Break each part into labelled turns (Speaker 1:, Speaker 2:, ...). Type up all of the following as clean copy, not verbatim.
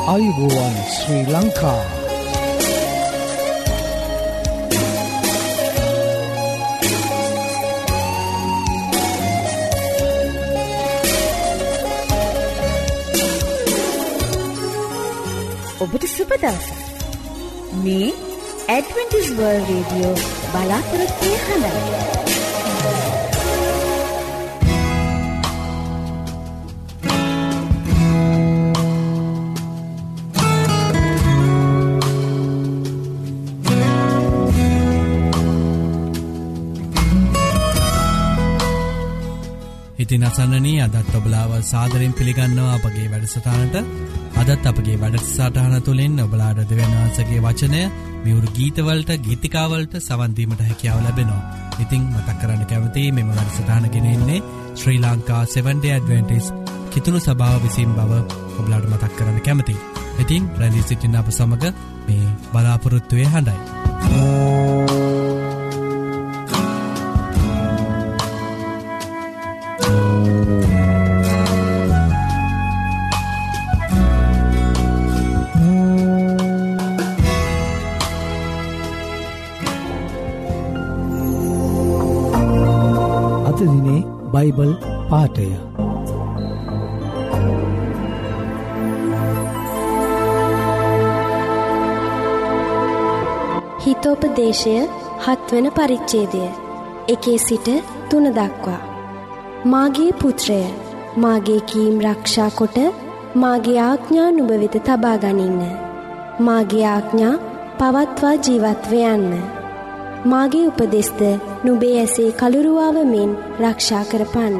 Speaker 1: ආයුබෝවන් ශ්‍රී ලංකා.
Speaker 2: ඔබට සුබ දවසක්. මේ ඇඩ්වෙන්ටිස් වර්ල්ඩ් රේඩියෝ බලාපොරොත්තු හඬයි.
Speaker 3: ඉතින් අසන්නනී අදත් ඔබලාව සාදරයෙන් පිළිගන්නවා අපගේ වැඩසටහනට. අදත් අපගේ වැඩසටහන තුළින් ඔබලාට දෙවියන් වහන්සේගේ වචනය මියුරු ගීතවලට ගීතිකාවලට සවන් දීමට හැකියාව ලැබෙනවා. ඉතින් මතක් කරන්න කැමතියි මෙම වැඩසටහන ගෙනෙන්නේ ශ්‍රී ලංකා 7 Day Adventist කිතුණු සභාව විසින් බව ඔබලාට මතක් කරන්න කැමතියි. ඉතින් රැඳී සිටින්න අප සමග මේ බලාපොරොත්තුවේ හඬයි.
Speaker 1: බයිබල් පාඨය
Speaker 4: හිතෝපදේශය 7 වන පරිච්ඡේදය 1 සිට 3 දක්වා. මාගේ පුත්‍රය, මාගේ කීම් රක්ෂා කොට මාගේ ආඥා නුඹ වෙත තබා ගනින්න. මාගේ ආඥා පවත්වා ජීවත්ව යන්න. මාගේ උපදෙස්ද නුඹේ ඇසේ කළුරුවාව මෙන් රක්ෂා කරපන්න.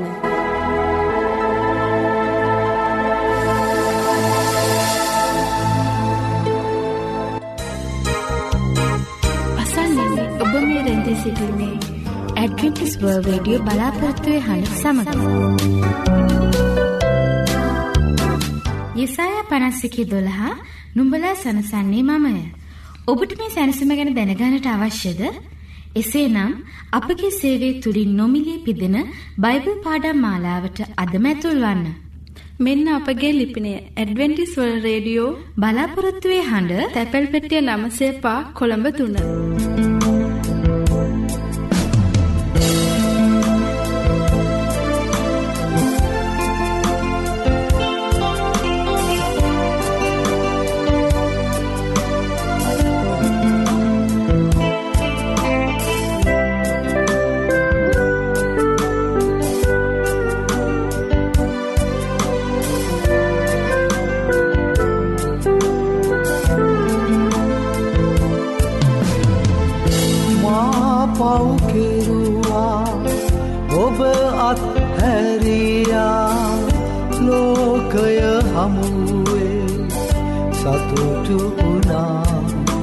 Speaker 2: අසන්නනේ ඔබ මේ රැඳී සිටින්නේ ඇඩ්වෙන්ටිස් වර්ල්ඩ් රේඩියෝ බලාපොරොත්තුවේ හඬ සමග. යෙසායා 51:12 නුඹලා සනසන්නේ මමය. ඔබට මේ සැනසීම ගැන දැනගන්නට අවශ්‍යද? එසේනම් අපගේ සේවයේ තුලින් නොමිලේ පිදෙන බයිබල් පාඩම් මාලාවට අදම ඇතුල් වන්න.
Speaker 5: මෙන්න අපගේ ලිපිනය ඇඩ්වෙන්ටිස් වර්ල්ඩ් රේඩියෝ
Speaker 2: බලාපොරොත්තුවේ හඬ
Speaker 5: තැපැල් පෙට්ටිය 9 කොළඹ 3.
Speaker 6: ඔබ අත්හැරියා ලෝකය හමුවේ සතුටු වුණා.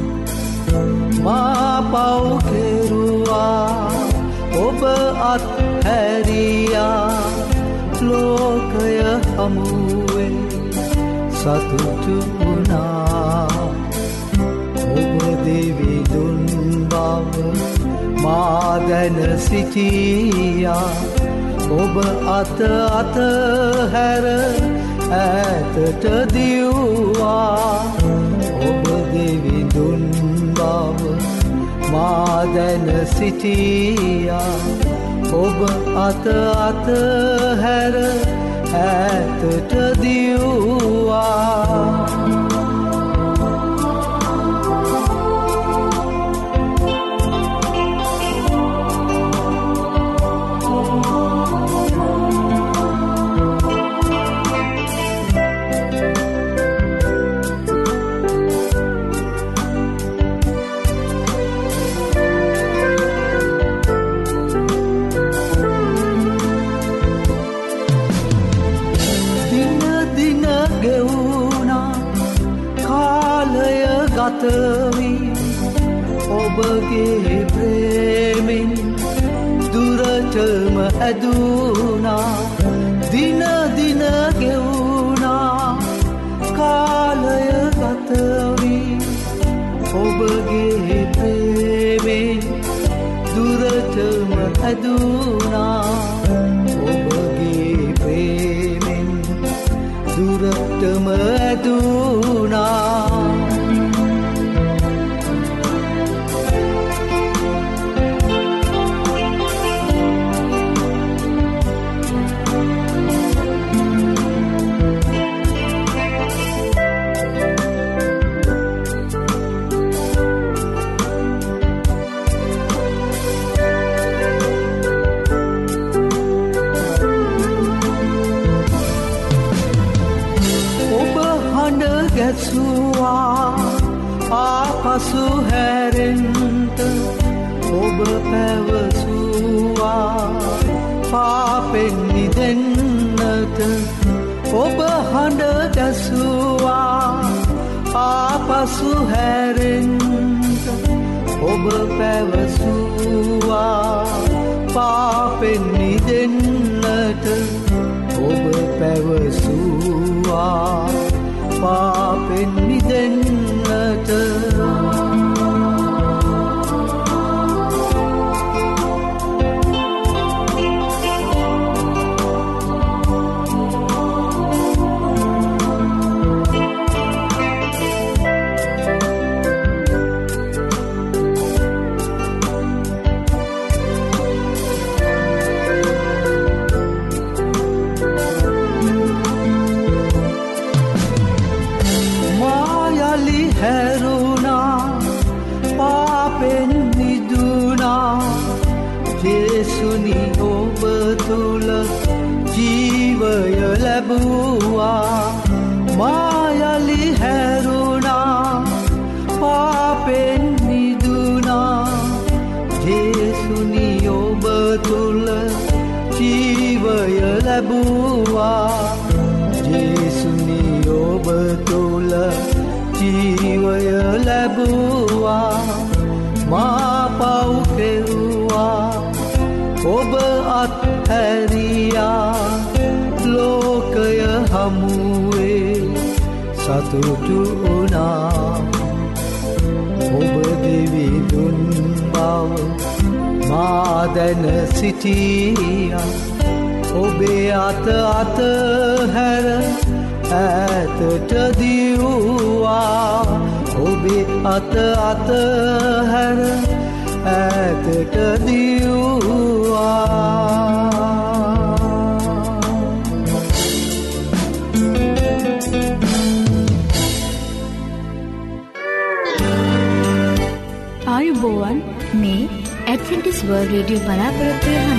Speaker 6: මා පව් කෙරුවා ඔබ අත්හැරියා ලෝකය හමුවේ සතුටු වුණා. ඔබ දෙවිඳුන් බව මා දැන සිටියා. ඔබ අත හැර ඈතට දිව්වා. ඔබ දෙවිඳුන් බව මා දැන සිටියා. ඔබ අත හැර ඈතට දිව්වා. ඔබගේ ප්‍රේමෙන් දුරටම ඇදුනා. දින දින ගෙවුනා කාලය ගතවී. ඔබගේ ප්‍රේමෙන් දුරටම ඇදුනා. ඔබගේ ප්‍රේමෙන් දුරටම ඇදුනා ආපසු හැරෙන්ට ඔබ පැවසුවා පාපෙන් මිදෙන්නට ඔබ හඬ ගැසුවා ආපසු හැරෙන්ට ඔබ පැවසුවා පාපෙන් මිදෙන්නට ඔබ පැවසුවා පාපෙන් මිදෙන්නට ජේසුනි ඔබ තුල ජීවය ලැබුවා මායලි හැරුණා පාපෙන් මිදුණා ජේසුනි ඔබ තුල ජීවය ලැබුවා ජේසුනි ඔබ තුල ජීවය ලැබුවා මා පව් කෙරුවා ඔබ අත්හැරියා ලෝකය හමුවේ සතුටු වුණා ඔබ දෙවිඳුන් බව මා දැන සිටියා ඔබේ අතහැර ඈතට දිව්වා ඔබේ අතහැර ඈතට දිව්වා
Speaker 2: ආයුබෝවන් මේ ඇඩ්වෙන්ටිස් වර්ල්ඩ් රේඩියෝ බලාපොරොත්තු වෙන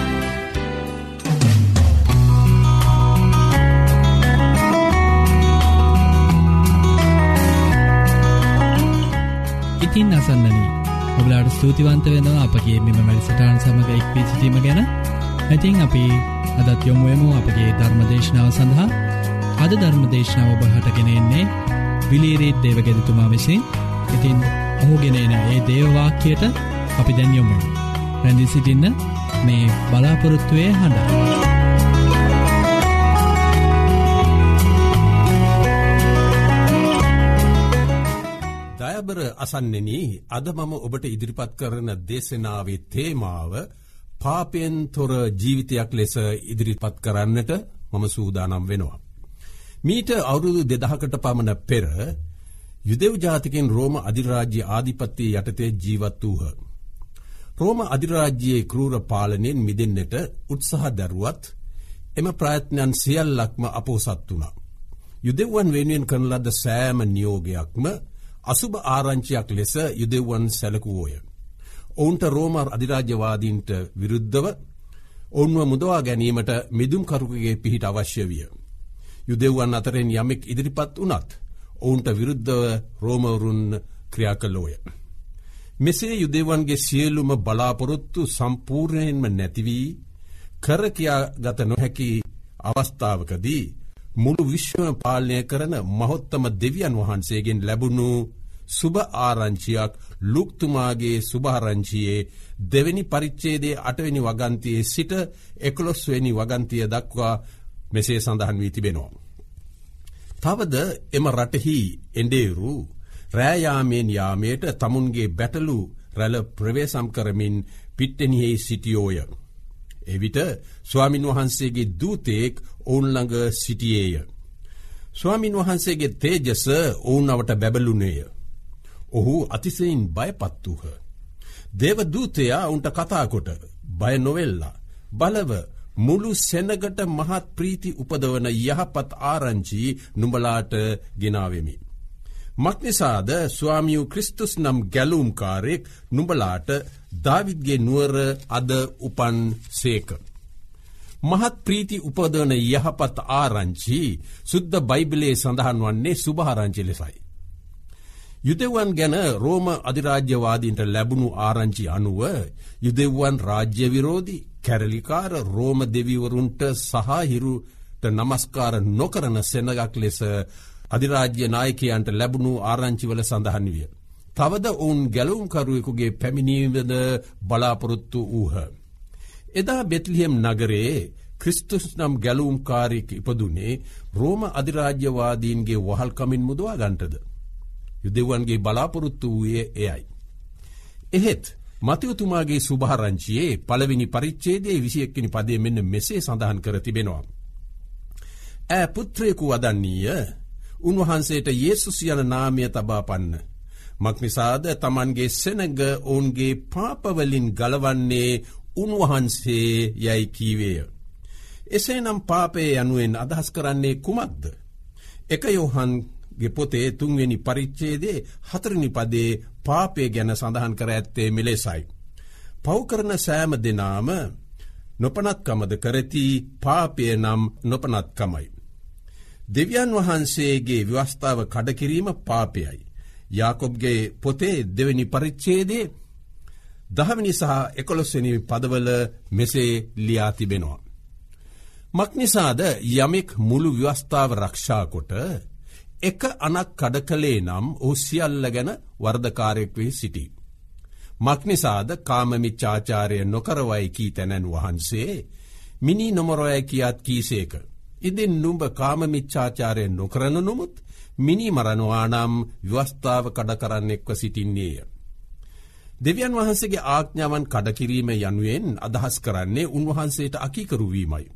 Speaker 3: ඉතින් අසන්නනී ඔබලාට ස්තුතිවන්ත වෙනවා අපගේ මෙම වැඩසටහන සමග එක්වී සිටීම ගැන. ඉතින් අපි අදත් යොමු වෙමු අපගේ ධර්මදේශනාව සඳහා. අද ධර්මදේශනාව ඔබට ගෙන එන්නේ විලීරීත් දේවගෙදතුමා විසින්. ඉතින් ඔහුගෙන එන ඒ දේව වාක්‍යයට අපි දැන් යොමු වෙමු. රැඳී සිටින්න මේ බලාපොරොත්තුවේ හඬ.
Speaker 7: දයාබර අසන්නෙනි අද මම ඔබට ඉදිරිපත් කරන දේශනාවේ තේමාව පාපයෙන් තොර ජීවිතයක් ලෙස ඉදිරිපත් කරන්නට මම සූදානම් වෙනවා. මීට අවුරුදු 2000කට පමණ පෙර යුදෙව් ජාතිකයන් රෝම අධිරාජ්‍ය ආධිපත්‍ය යටතේ ජීවත් වූහ. රෝම අධිරාජ්‍යයේ ක්‍රූර පාලනයෙන් මිදෙන්නට උත්සාහ දරුවත් එම ප්‍රයත්නයන් සියල්ලක්ම අපොහොසත් වුණා. යුදෙව්වන් වෙනුවෙන් කරන ලද සෑම නියෝගයක්ම අසුභ ආරංචියක් ලෙස යුදෙව්වන් සැලකුවෝය. ඔවුන්ට රෝම අධිරාජ්‍යවාදීන්ට විරුද්ධව ඔවුන්ව මුදවා ගැනීමට මිදුම්කරුකගේ පිහිට අවශ්‍ය විය. යුදෙව්වන් අතරින් යමෙක් ඉදිරිපත් වුණත් ඔවුන්ට විරුද්ධව රෝමවරුන් ක්‍රියා කළෝය. මෙසේ යුදෙව්වන්ගේ සියලුම බලාපොරොත්තු සම්පූර්ණයෙන්ම නැතිවී කරකියාගත නොහැකි අවස්ථාවකදී මුළු විශ්වම පාලනය කරන මහෝත්තම දෙවියන් වහන්සේගෙන් ලැබුණු සුභ ආරංචියක් ලුක්තුමාගේ සුභාරංචියේ 2 වෙනි පරිච්ඡේදයේ 8 වෙනි වගන්තියේ සිට 11 වෙනි වගන්තිය දක්වා මෙසේ සඳහන් වී තිබෙනවා. තවද එම රටෙහි එඬේරු රෑයාමෙන් යාමයට තමුන්ගේ බැටළු රැළ ප්‍රවේශම් කරමින් පිට්ටෙනියෙහි සිටියෝය. එවිට ස්වාමින් වහන්සේගේ දූතෙක් ඔවුන් ළඟ සිටියේය. ස්වාමින් වහන්සේගේ තේජස ඔවුනවට බැබළුනේය. ඔහු අතිශයින් බයපත් වූහ. දේවදූතයා උන්ට කතාකොට බය නොවෙල්ලා බලව මුළු සෙනගට මහත් ප්‍රීති උපදවන යහපත් ආරංචි නුඹලාට ගෙනාවෙමි. මක්නිසාද ස්වාමියු ක්‍රිස්තුස් නම් ගැලුම්කාරයෙක් නුඹලාට දාවිද්ගේ නුවර අද උපන් සේක. මහත් ප්‍රීති උපදවන යහපත් ආරංචි සුද්ද බයිබලයේ සඳහන් වන්නේ සුභාරංචි ලෙසයි. යුදෙව්වන් ගැන රෝම අධිරාජ්‍යවාදීන්ට ලැබුණු ආරංචි අනුව යුදෙව්වන් රාජ්‍ය විරෝධී කැරලිකාර රෝම දෙවිවරුන්ට සහහිරුට නමස්කාර නොකරන සෙනගක් ලෙස අධිරාජ්‍ය නායකයන්ට ලැබුණු ආරංචිවල සඳහන් විය. තවද ඔවුන් ගැලුම්කරුවෙකුගේ පැමිණීමද බලාපොරොත්තු වූහ. එදා බෙත්ලිහෙම් නගරයේ ක්‍රිස්තුස් නම් ගැලුම්කාරයෙක් ඉපදුනේ රෝම අධිරාජ්‍යවාදීන්ගේ වහල්කමින් මුදවා ගන්ටද. යුදෙව්වන්ගේ බලාපොරොත්තු වූයේ එයයි. එහෙත් මතයුතුමාගේ සුභාරංචියේ පළවෙනි පරිච්ඡේදයේ 21 වෙනි පදයේ මෙන්න මෙසේ සඳහන් කර තිබෙනවා. ඈ පුත්‍රයෙකු වදන්නීය, උන්වහන්සේට යේසුස් යන නාමය තබා පන්න. මක්නිසාද තමන්ගේ සෙනග ඔවුන්ගේ පාපවලින් ගලවන්නේ උන්වහන්සේ යයි කීවේය. එසේනම් පාපය යනුවෙන් අදහස් කරන්නේ කුමක්ද? 1 යෝහන්ගේ පොතේ 3 වෙනි පරිච්ඡේදයේ 4 වෙනි පදයේ පාපය ගැන සඳහන් කර ඇත්තේ මෙලෙසයි. පව් කරන සෑම දෙනාම නොපනත්කමද කරති, පාපය නම් නොපනත්කමයි. දෙවියන් වහන්සේගේ ව්‍යවස්ථාව කඩකිරීම පාපයයි. යාකොබ්ගේ පොතේ 2 වෙනි පරිච්ඡේදයේ 10 වෙනි සහ 11 වෙනි පදවල මෙසේ ලියා තිබෙනවා. මක්නිසාද යමෙක් මුළු ව්‍යවස්ථාව රක්ෂා කොට එක අනක් කඩ කළේ නම් ඔහු සියල්ල ගැන වරදකාරයෙක් වී සිටී. මක්නිසාද කාමමිච්ඡාචාරය නොකරවයි කී තැනැන් වහන්සේ මිනි නොමරවයි කියාත් කීසේක. ඉදින් නුඹ කාමමිච්ඡාචාරය නොකරන නමුත් මිනි මරනවා නම් ව්‍යවස්ථාව කඩ කරන්නෙක්ව සිටින්නේය. දෙවියන් වහන්සේගේ ආඥාවන් කඩකිරීම යනුවෙන් අදහස් කරන්නේ උන්වහන්සේට අකීකරු වීමයි.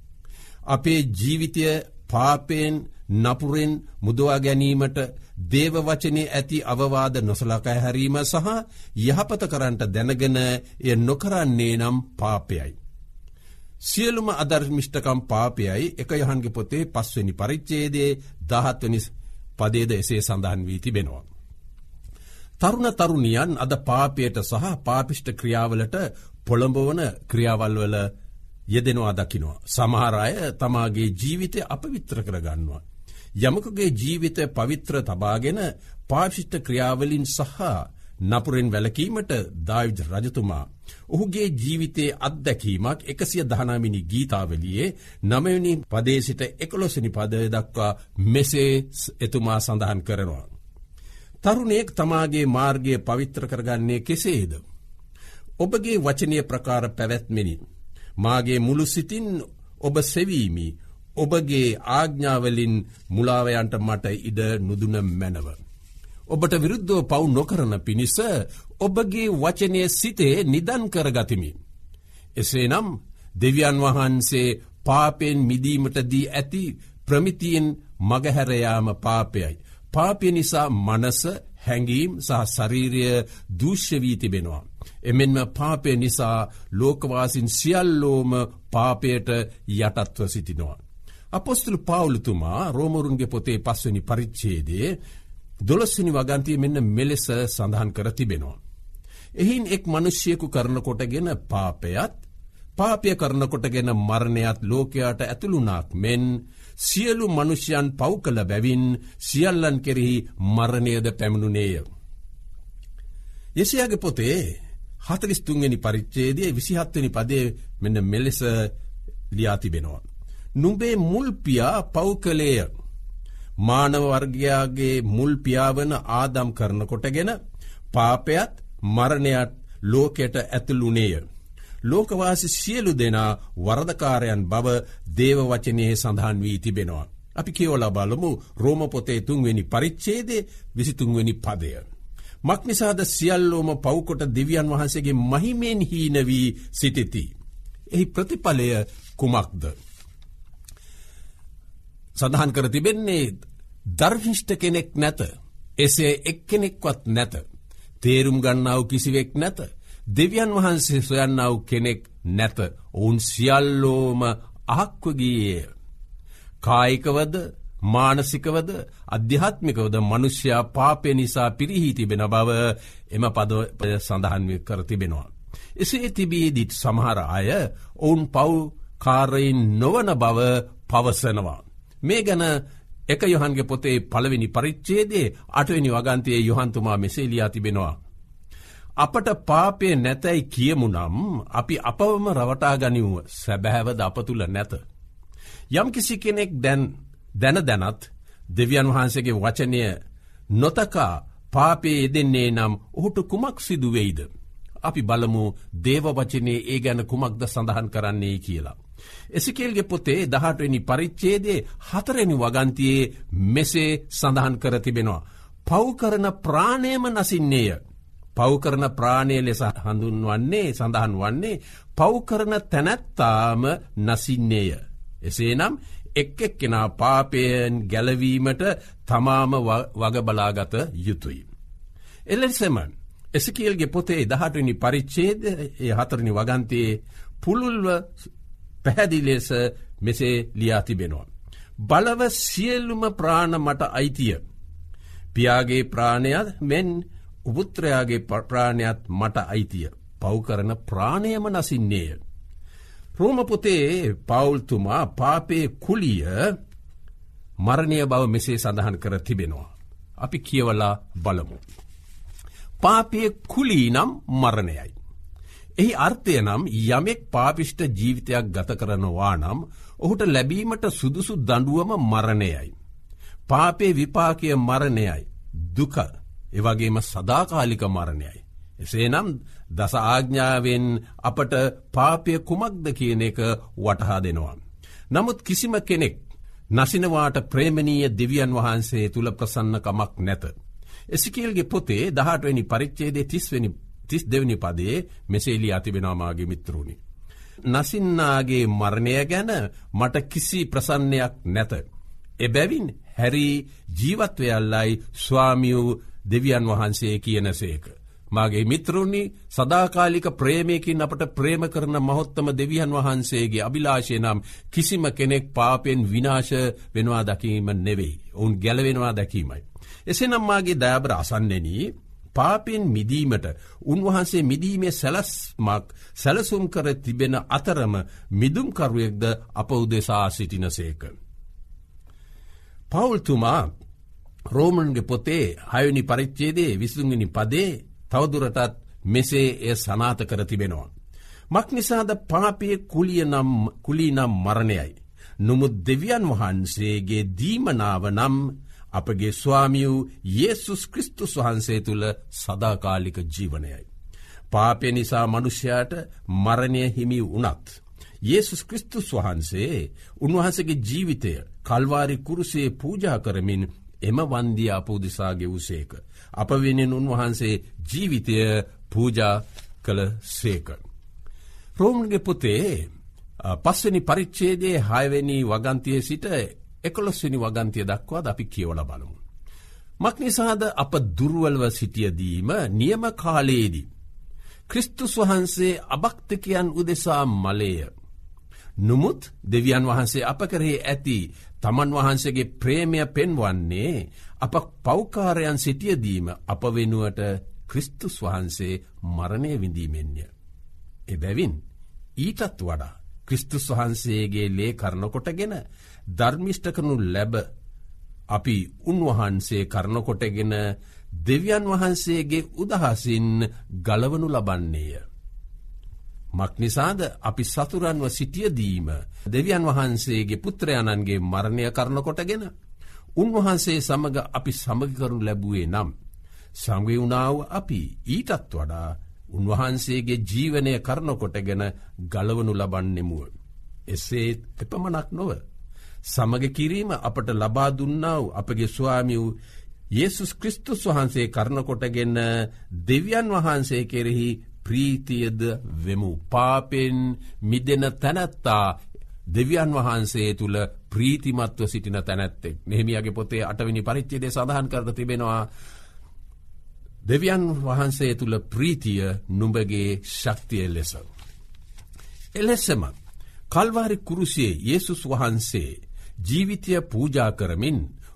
Speaker 7: අපේ ජීවිතය පාපයෙන් නපුරෙන් මුදවා ගැනීමට දේව වචනේ ඇති අවවාද නොසලකා හැරීම සහ යහපත කරන්නට දැනගෙන එය නොකරන්නේ නම් පාපයයි. සියලුම අධර්මිෂ්ඨකම් පාපයයි. 1 යොහන්ගේ පොතේ 5 වෙනි පරිච්ඡේදයේ 17 වෙනි පදයේද එසේ සඳහන් වී තිබෙනවා. තරුණ තරුණියන් අද පාපයට සහ පාපිෂ්ඨ ක්‍රියාවලට පොළඹවන ක්‍රියාවල් වල යෙදෙනවා දකිනවා. සමහර අය තමාගේ ජීවිතය අපවිත්‍ර කරගන්නවා. යමකගේ ජීවිතය පවිත්‍ර තබාගෙන පාපිෂ්ඨ ක්‍රියාවලින් සහ නපුරෙන් වැළකීමට දාවිද් රජතුමා ඔහුගේ ජීවිතයේ අත්දැකීමක් 119 වෙනි ගීතාවලියේ 9 වෙනි පදයේ සිට 11 වෙනි පදය දක්වා මෙසේ එතුමා සඳහන් කරනවා. තරුණයෙක් තමාගේ මාර්ගය පවිත්‍ර කරගන්නේ කෙසේද? ඔබගේ වචනීය ප්‍රකාර පැවැත්මෙනි. මාගේ මුළු සිතින් ඔබ සෙවීමි. ඔබගේ ආඥාවලින් මුලාවයන්ට මට ඉඩ නුදුන මැනව. ඔබට විරුද්ධව පව් නොකරන පිණිස ඔබගේ වචනය සිතේ නිදන් කරගතිමි. එසේනම් දෙවියන් වහන්සේ පාපයෙන් මිදීමට දී ඇති ප්‍රමිතියෙන් මගහැර යාම පාපයයි. පාපය නිසා මනස, හැඟීම් සහ ශරීරය දූෂ්‍ය වී තිබෙනවා. එමෙන්ම පාපය නිසා ලෝකවාසීන් සියල්ලෝම පාපයට යටත්ව සිටිනවා. අපොස්තල පෞලතුමා රෝමරුන්ගේ පොතේ 5 වෙනි පරිච්ඡේදයේ 12 වෙනි වගන්තියේ මෙන්න මෙලෙස සඳහන් කර තිබෙනවා. එහින් එක් මිනිසෙකු කරන කොටගෙන පාපයත්, පාපය කරන කොටගෙන මරණයත් ලෝකයට ඇතුළුනාක් මෙන් සියලු මනුෂ්‍යයන් පව් කළ බැවින් සියල්ලන් කෙරෙහි මරණයද පැමිණුණේය. යෙසයාගේ පොතේ 43 වෙනි පරිච්ඡේදයේ 27 වෙනි පදයේ මෙන්න මෙලෙස ලියා තිබෙනවා. නුඹේ මුල් පියා පව් කළේය. මානව වර්ගයාගේ මුල් පියාවන ආදම් කරන කොටගෙන පාපයත් මරණයත් ලෝකයට ඇතුළුනේය. ලෝකවාසී සියලු දෙනා වරදකාරයන් බව දේව වචනයේ සඳහන් වී තිබෙනවා. අපි කියවලා බලමු රෝම පොතේ 3 වෙනි පරිච්ඡේදයේ 23 වෙනි පදය. මක්නිසාද සියල්ලෝම පව්කොට දෙවියන් වහන්සේගේ මහිමෙන් හීන වී සිටිති. එහි ප්‍රතිඵලය කුමක්ද? සඳහන් කර තිබෙන්නේ ධර්මිෂ්ඨ කෙනෙක් නැත. එසේ එක්කෙනෙක්වත් නැත. තේරුම් ගන්නාව කිසිවෙක් නැත. දෙවියන් වහන්සේ සොයන්නාව කෙනෙක් නැත. ඔවුන් සියල්ලෝම අහක්වගියේය. කායිකවද මානසිකවද අධ්‍යාත්මිකවද මනුෂ්‍යයා පාපය නිසා පිරිහී තිබෙන බව එම පද සඳහන් කර තිබෙනවා. එසේ තිබීදිත් සමහර අය ඔවුන් පව්කාරයින් නොවන බව පවසනවා. මේ ගැන එක යොහන්ගේ පොතේ 1වෙනි පරිච්ඡේදයේ 8වෙනි වගන්තියේ යොහන්තුමා මෙසේ ලියා තිබෙනවා. අපට පාපය නැතයි කියමු නම් අපි අපවම රවටා ගනිමු. සැබෑවද අප තුල නැත. යම් කිසි කෙනෙක් දැනත් දෙවියන් වහන්සේගේ වචනය නොතකා පාපයේ යෙදෙන්නේ නම් ඔහුට කුමක් සිදු වෙයිද? අපි බලමු දේව වචනේ ඒ ගැන කුමක්ද සඳහන් කරන්නේ කියලා. එසේකියල්ගේ පොතේ 18 වෙනි පරිච්ඡේදයේ 4 වෙනි වගන්තියේ මෙසේ සඳහන් කර තිබෙනවා. පව් කරන ප්‍රාණයම නසින්නේය. පව් කරන ප්‍රාණය ලෙස හඳුන්වන්නේ සඳහන් වන්නේ පව් කරන තැනැත්තාම නසින්නේය. එසේනම් එක්කෙනා පාපයෙන් ගැලවීමට තමාම වග බලාගත යුතුයි. එලෙසම එසේකියල්ගේ පොතේ 18 වෙනි පරිච්ඡේදයේ 4 වෙනි වගන්තියේ පුළුල්ව පැහැදිලි ලෙස මෙසේ ලියා තිබෙනවා. බලව සියලුම ප්‍රාණ මට අයිතිය. පියාගේ ප්‍රාණයත් මෙන් උපුත්‍රයාගේ ප්‍රාණයත් මට අයිතිය. පව් කරන ප්‍රාණයම නසින්නේය. රෝම පොතේ පවුල්තුමා පාපේ කුලිය මරණය බව මෙසේ සඳහන් කර තිබෙනවා. අපි කියවලා බලමු. පාපේ කුලී නම් මරණයයි. එහි අර්ථය නම් යමෙක් පාපිෂ්ඨ ජීවිතයක් ගත කරනවා නම් ඔහුට ලැබීමට සුදුසු දඬුවම මරණයයි. පාපේ විපාකය මරණයයි. දුක එවැගේම සදාකාලික මරණයයි. එසේනම් දස ආඥාවෙන් අපට පාපය කුමක්ද කියන එක වටහා දෙනවා. නමුත් කිසිම කෙනෙක් නසිනවාට ප්‍රේමණීය දෙවියන් වහන්සේ තුල ප්‍රසන්නකමක් නැත. එසේකියල්ගේ පොතේ 18 වෙනි පරිච්ඡේදයේ 32 වෙනි පදයේ මෙසේ ලියා තිබෙනවා මාගේ මිත්‍රුනි. නසින්නාගේ මරණය ගැන මට කිසි ප්‍රසන්නයක් නැත. එබැවින් හැරි ජීවත් වෙයල්ලයි ස්වාමියෝ දෙවියන් වහන්සේ කියනසේක. මාගේ මිත්‍රුනි, සදාකාලික ප්‍රේමයකින් අපට ප්‍රේම කරන මහෝත්තම දෙවියන් වහන්සේගේ අභිලාෂය නම් කිසිම කෙනෙක් පාපෙන් විනාශ වෙනවා දැකීම නෙවෙයි. ඔවුන් ගැලවෙනවා දැකීමයි. එසේනම් මාගේ දයාබර අසන්නෙනි, පාපෙන් මිදීමට උන්වහන්සේ මිදීමේ සැලසුම් කර තිබෙන අතරම මිදුම්කරුවෙක්ද අප උදෙසා සිටිනසේක. පවුල්තුමා රෝමන්ගේ පොතේ 6 වෙනි පරිච්ඡේදයේ 20 වෙනි පදේ තවදුරටත් මෙසේ එය සනාථ කර තිබෙනවා. මක්නිසාද පාපයේ කුලී නම් මරණයයි. නමුත් දෙවියන් වහන්සේගේ දීමනාව නම් අපගේ ස්වාමියෝ යේසුස් ක්‍රිස්තුස් වහන්සේ තුල සදාකාලික ජීවනයයි. පාපය නිසා මනුෂ්‍යයාට මරණය හිමි වුණත් යේසුස් ක්‍රිස්තුස් වහන්සේ උන්වහන්සේගේ ජීවිතය කල්වාරි කුරුසයේ පූජා කරමින් එම වන්දිය අප උදෙසා ගෙවුසේක. අප වෙනුවෙන් උන්වහන්සේ ජීවිතය පූජා කළසේක. රෝමන්ගේ පොතේ 5 වෙනි පරිච්ඡේදයේ 6 වෙනි වගන්තියේ සිට 11 වෙනි වගන්තිය දක්වා අපි කියවලා බලමු. මක්නිසාද අප දුර්වලව සිටියදීම නියම කාලයේදී ක්‍රිස්තුස් වහන්සේ අභක්තිකයන් උදෙසා මලේය. නමුත් දෙවියන් වහන්සේ අප කෙරෙහි ඇති තමන් වහන්සේගේ ප්‍රේමය පෙන්වන්නේ අප පෞකාරයන් සිටියදීම අප වෙනුවට ක්‍රිස්තුස් වහන්සේ මරණය විඳීමෙන්ය. එබැවින් ඊටත් වඩා ක්‍රිස්තුස් වහන්සේගේ ලේ කරන කොටගෙන ධර්මිෂ්ඨ කරනු ලැබ අපි උන්වහන්සේ කරන කොටගෙන දෙවියන් වහන්සේගේ උදහසින් ගලවනු ලබන්නේය. මක්නිසාද අපි සතුරන්ව සිටියදීම දෙවියන් වහන්සේගේ පුත්‍රයාණන්ගේ මරණය කරන කොටගෙන උන්වහන්සේ සමග අපි සමග කරනු ලැබුවේ නම් සමග වුණාව අපි ඊටත් වඩා උන්වහන්සේගේ ජීවනය කරන කොටගෙන ගලවනු ලබන්නෙමු. එසේ එපමණක් නොව සමග කිරීම අපට ලබා දුන්නා වූ අපගේ ස්වාමියෝ යේසුස් ක්‍රිස්තුස් වහන්සේ කරන කොටගෙන දෙවියන් වහන්සේ කෙරෙහි ප්‍රීතියද වෙමු. පාපෙන් මිදෙන තැනැත්තා දෙවියන් වහන්සේ තුල ප්‍රීතිමත්ව සිටින තැනැත්තෙක්. නෙහෙමියාගේ පොතේ 8 වෙනි පරිච්ඡේදයේ සඳහන් කර තිබෙනවා දෙවියන් වහන්සේ තුල ප්‍රීතිය නුඹගේ ශක්තිය ලෙස. එලෙසම කල්වාරි කුරුසියේ යේසුස් වහන්සේ ජීවිතය පූජා කරමින්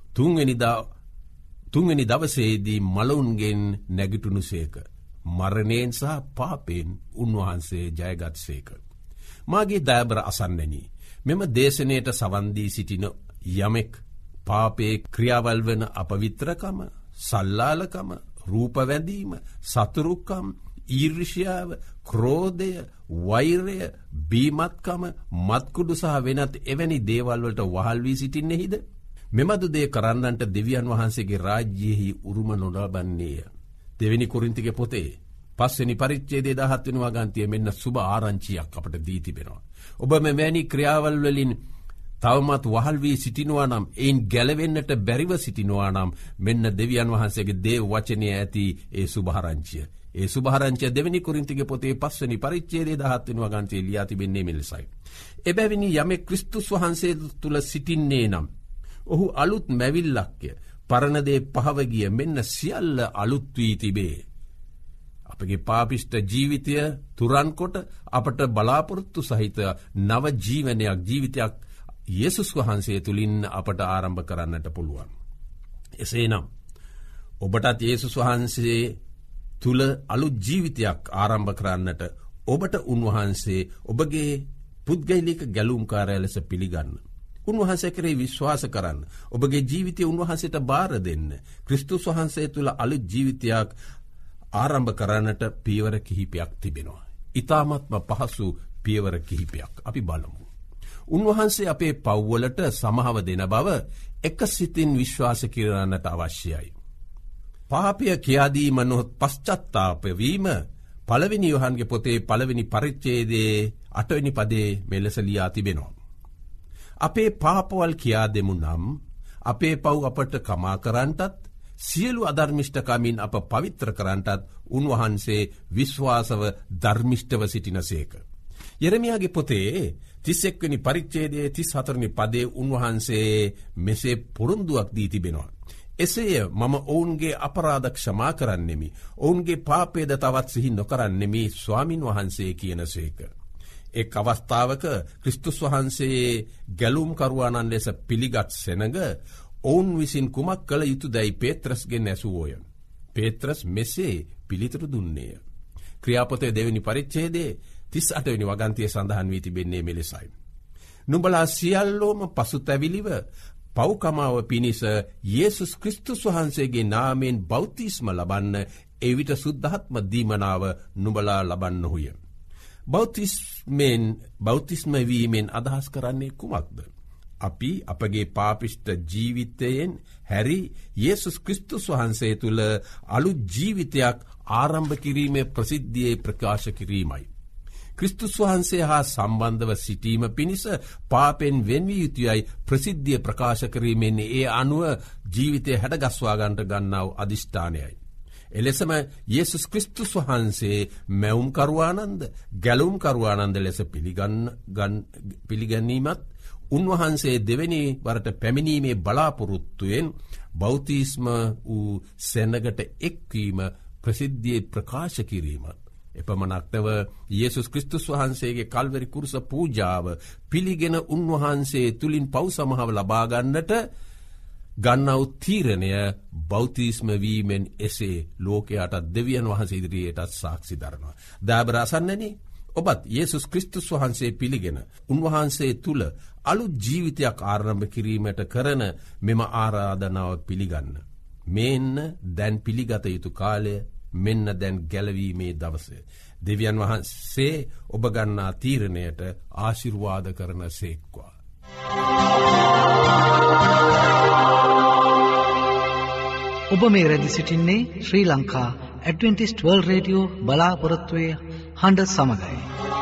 Speaker 7: තුන්වෙනි දවසේදී මලවුන්ගෙන් නැගිටුණුසේක. මරණයෙන් සහ පාපයෙන් උන්වහන්සේ ජයගත්සේක. මාගේ දයාබර අසන්නනි, මෙම දේශනයට සවන් දී සිටින යමෙක් පාපේ ක්‍රියාවල් වන අපවිත්‍රකම, සල්ලාලකම, රූපවැඳීම, සතුරුකම්, ඊර්ෂ්‍යාව, ක්‍රෝධය, වෛරය, බීමත්කම, මත්කුඩු සහ වෙනත් එවැනි දේවල් වලට වහල් වී සිටින්නේහිද? මෙබඳු දේ කරන්නන්ට දෙවියන් වහන්සේගේ රාජ්‍යයෙහි උරුම නොලබන්නේය. 2 වෙනි කොරින්තිගේ පොතේ 5 වෙනි පරිච්ඡේදයේ 17 වෙනි වගන්තියේ මෙන්න සුබ ආරංචියක් අපට දී තිබෙනවා. ඔබ මෙවැනි ක්‍රියාවල් වලින් තවමත් වහල් වී සිටිනවා නම්, එයින් ගැලවෙන්නට බැරිව සිටිනවා නම්, මෙන්න දෙවියන් වහන්සේගේ දේව වචනයේ ඇති ඒ සුභාරංචිය. ඒ සුභාරංචිය 2 වෙනි කොරින්තිගේ පොතේ 5 වෙනි පරිච්ඡේදයේ 17 වෙනි වගන්තියේ ලියා තිබෙන්නේ මෙලෙසයි. එබැවිනි යමෙක් ක්‍රිස්තුස් වහන්සේ තුල සිටින්නේ නම් ඔහු අලුත් මැවිල්ලක්ය. පරණ දේ පහව ගිය, මෙන්න සියල්ල අලුත් වී තිබේ. අපගේ පාපිෂ්ඨ ජීවිතය තුරන් කොට අපට බලාපොරොත්තු සහිත නව ජීවිතයක් යේසුස් වහන්සේ තුලින් අපට ආරම්භ කරන්නට පුළුවන්. එසේනම් ඔබටත් යේසුස් වහන්සේ තුල අලුත් ජීවිතයක් ආරම්භ කරන්නට ඔබට උන්වහන්සේ ඔබගේ පුද්ගලික ගැලුම්කාරය ලෙස පිළිගන්න. උන්වහන්සේ කෙරෙහි විශ්වාස කරන්න. ඔබගේ ජීවිතය උන්වහන්සේට බාර දෙන්න. ක්‍රිස්තුස් වහන්සේ තුල අලුත් ජීවිතයක් ආරම්භ කරන්නට පියවර කිහිපයක් තිබෙනවා. ඊ타මත්ම පහසු පියවර කිහිපයක් අපි බලමු. උන්වහන්සේ අපේ පව්වලට සමහව දෙන බව එක සිතින් විශ්වාස කරන්නට අවශ්‍යයි. පාපය කියාදීම නොහොත් පශ්චත්තාප වීම 1 යෝහන්ගේ පොතේ 1 වෙනි පරිච්ඡේදයේ 8 වෙනි පදයේ මෙලෙස ලියා තිබෙනවා. අපේ පාපවල් කියා දෙමු නම් අපේ පව් අපට කමා කරන්නටත් සියලු අධර්මිෂ්ඨකමින් අප පවිත්‍ර කරන්නටත් උන්වහන්සේ විශ්වාසව ධර්මිෂ්ඨව සිටිනසේක. යෙරමියාගේ පොතේ 31 වෙනි පරිච්ඡේදයේ 34 වෙනි පදයේ උන්වහන්සේ මෙසේ පොරොන්දුවක් දී තිබෙනවා. එසේය මම ඔවුන්ගේ අපරාධ ක්ෂමා කරන්නෙමි. ඔවුන්ගේ පාපයද තවත් සිහි නොකරන්නෙමි ස්වාමින් වහන්සේ කියනසේක. එක් අවස්ථාවක ක්‍රිස්තුස් වහන්සේ ගැලුම් කරුවාණන් ලෙස පිළිගත් සෙනඟ ඔවුන් විසින් කුමක් කළ යුතුදැයි පේත්‍රස්ගෙන් ඇසුවෝය. පේත්‍රස් මෙසේ පිළිතුරු දුන්නේය. ක්‍රියාපොතේ 2 වෙනි පරිච්ඡේදයේ 38 වෙනි වගන්තියේ සඳහන් වී තිබෙන්නේ මෙලෙසයි. නුඹලා සියල්ලෝම පසුතැවිලිව පව්කමාව පිණිස යේසුස් ක්‍රිස්තුස් වහන්සේගේ නාමයෙන් බෞතිස්ම ලබන්න, එවිට සුද්ධාත්ම දීමනාව නුඹලා ලබන්නහුය. බෞතිස්ම වීමෙන් අදහස් කරන්නේ කුමක්ද? අපි අපගේ පාපිෂ්ඨ ජීවිතයෙන් හැරි යේසුස් ක්‍රිස්තුස් වහන්සේ තුල අලුත් ජීවිතයක් ආරම්භ කිරීමේ ප්‍රසිද්ධියේ ප්‍රකාශ කිරීමයි. ක්‍රිස්තුස් වහන්සේ හා සම්බන්ධව සිටීම පිණිස පාපෙන් වෙන්විය යුතුයයි ප්‍රසිද්ධිය ප්‍රකාශ කිරීමෙන් ඒ අනුව ජීවිතය හැඩගස්වා ගන්නට ගන්නා වූ අදිෂ්ඨානයයි. එලෙසම යේසුස් ක්‍රිස්තුස් වහන්සේ මැවුම් කරුවානන්ද ගැලුම් කරුවානන්ද ලෙස පිළිගැනීමත් උන්වහන්සේ දෙවෙනි වරට පැමිණීමේ බලාපොරොත්තුවෙන් බෞතිස්ම වූ සෙනඟට එක්වීම ප්‍රසිද්ධියේ ප්‍රකාශ කිරීමත් එපමණක් නොව යේසුස් ක්‍රිස්තුස් වහන්සේගේ කල්වරි කුරුස පූජාව පිළිගෙන උන්වහන්සේ තුලින් පව් සමහව ලබා ගන්නට ගන්නා වූ තීරණය බෞතිස්ම වීමෙන් එසේ ලෝකයට දෙවියන් වහන්සේ ඉදිරියට සාක්ෂි දරනවා. දාබර අසන්නනි, ඔබත් යේසුස් ක්‍රිස්තුස් වහන්සේ පිළිගෙන උන්වහන්සේ තුල අලුත් ජීවිතයක් ආරම්භ කිරීමට කරන මෙම ආරාධනාව පිළිගන්න. මෙන්න දැන් පිළිගත යුතු කාලය, මෙන්න දැන් ගැලවීමේ දවස. දෙවියන් වහන්සේ ඔබ ගන්නා තීරණයට ආශිර්වාද කරන සේක්වා.
Speaker 1: ඔබ මේ රැදි සිටින්නේ Sri Lanka Adventist world radio බලාපොරොත්තුවේ හඬ සමගයි.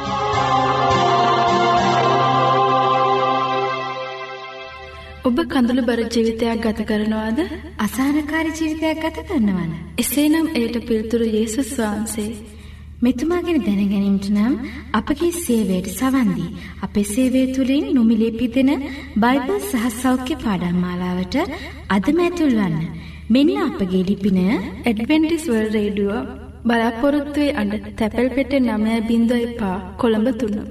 Speaker 5: ඔබ කඳුළු බර ජීවිතයක් ගත කරනවාද?
Speaker 2: අසහනකාරී ජීවිතයක් ගත කරනවද?
Speaker 5: එසේනම් එයට පිළිතුරු යේසුස් වහන්සේ.
Speaker 2: මෙතුමා ගැන දැනගැනීමට නම් අපගේ සේවයට සවන් දී අපේ සේවය තුළින් නොමිලේ පිදෙන බයිබල් සහ සෞඛ්‍ය පාඩම් මාලාවට අදම ඇතුල් වන්න. මෙන්න අපගේ ලිපිනය
Speaker 5: ඇඩ්වෙන්ටිස් වර්ල්ඩ් රේඩියෝ බලාපොරොත්තු වෙ අඩ තැපැල් පෙට්ටිය 9.5 කොළඹ 3.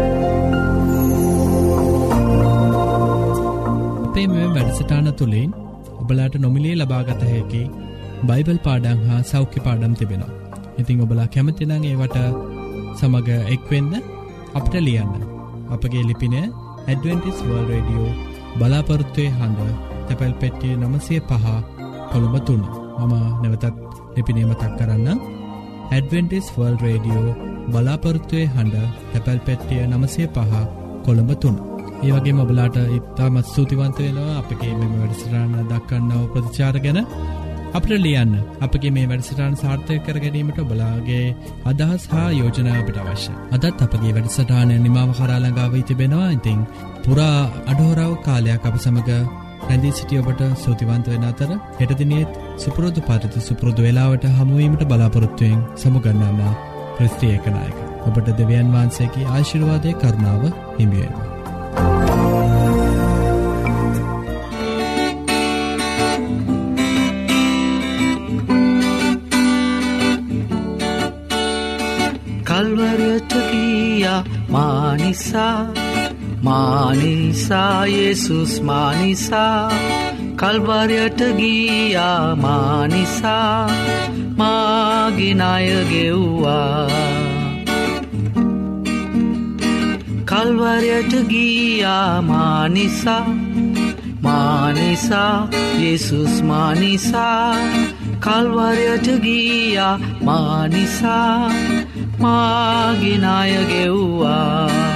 Speaker 3: අපේ මෙම වැඩසටහන තුළින් ඔබලාට නොමිලේ ලබාගත හැකි බයිබල් පාඩම් හා සෞඛ්‍ය පාඩම් තිබෙනවා. ඉතින් ඔබලා කැමති නම් ඒවට සමග එක්වෙන්න අපිට ලියන්න. අපගේ ලිපින ඇඩ්වෙන්ටිස් වර්ල්ඩ් රේඩියෝ බලාපොරොත්තු හඬ තැපැල් පෙට්ටිය 905 කොළඹ 3. මම නැවතත් ලිපිනය මතක් කරන්න. ඇඩ්වෙන්ටිස් වර්ල්ඩ් රේඩියෝ බලාපොරොත්තු හඬ තැපැල් පෙට්ටිය 905 කොළඹ 3. ඒ වගේම ඔබලාට ඉතාමත් ස්තුතිවන්ත වෙනවා අපගේ මෙම වැඩසටහන දක්වන්නව ප්‍රතිචාර ගැන. අපිට ලියන්න. අපගේ මේ වැඩසටහන සාර්ථක කර ගැනීමට ඔබලාගේ අදහස් හා යෝජනා අපිට අවශ්‍යයි. අදත් අපගේ වැඩසටහන නිමාව කරා ළඟා වී තිබෙනවා. ඉතින් පුරා අඩහොරාව කාලයක් අප සමග රැඳී සිටි ඔබට ස්තුතිවන්ත වෙන අතර හෙට දිනේ සුපුරුදු පරිදි සුපුරුදු වේලාවට හමු වීමට බලාපොරොත්තු වෙමින් සමුගන්වන්න ක්‍රිස්තිය ඒකනායක. ඔබට දෙවියන් වහන්සේගේ ආශිර්වාදයේ කරුණාව හිමි වේවා.
Speaker 1: කල්වරයට ගියා මානිසා යේසුස් මානිසා කල්වරයට ගියා මානිසා මාගේ ණය ගෙව්වා කල්වරයට ගියා මානිසා යේසුස් මානිසා කල්වරයට ගියා මානිසා මාගේ ණය ගෙව්වා